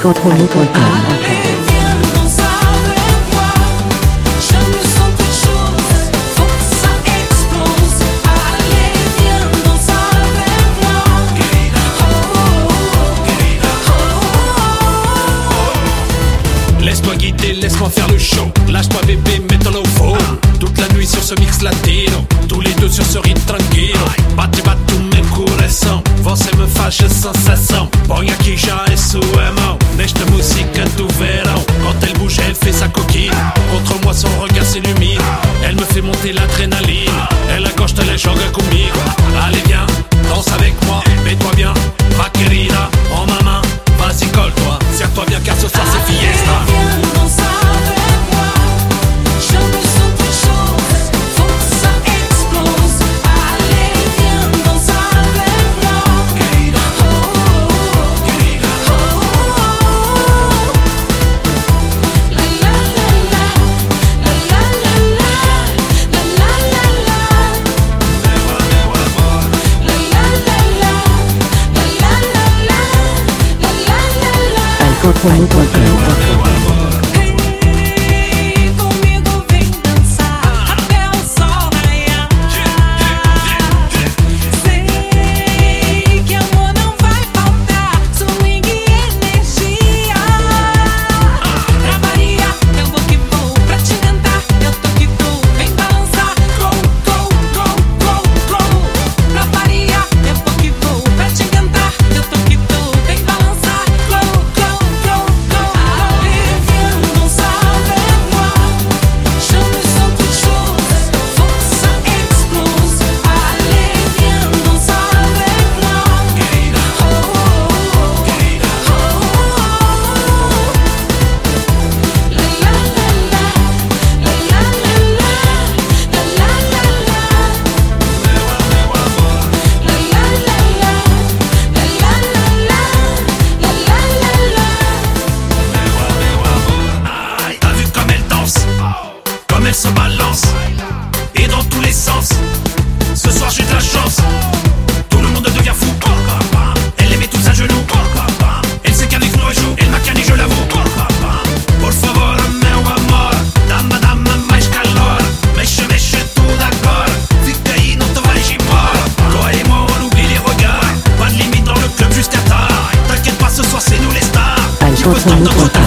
alcoolpromo.com. Laisse-toi guider, laisse-moi faire le show. Lâche-toi bébé, mets-toi au faux. Toute la nuit sur ce mix latino, tous les deux sur ce rythme tranquilo. Bate, bate, meu coração. Você me faz sensação. Põe aqui já isso é mão. Nesta música do verão. Quand elle bouge, elle fait sa coquine. Contre moi, son regard s'illumine. Elle me fait monter l'adrénaline. Elle accoste, elle joga comigo. Allez viens, danse avec moi. Mets-toi bien, ma querida. Prends ma main, vas-y colle-toi. Serre-toi bien car ce soir c'est fiesta. alcoolpromo.com. Elle se balance et dans tous les sens. Ce soir j'ai de la chance. Tout le monde devient fou. Elle les met tous à genoux. Elle sait qu'avec nous elle joue. Elle m'a canné, je l'avoue. Por favor, meu amor. Dama, dama, mais calor. Mexe, mexe, tudo agora. Fica aí, não te vais embora. Toi et moi on oublie les regards. Pas de limite dans le club jusqu'à tard. T'inquiète pas, ce soir c'est nous les stars. alcoolpromo.com.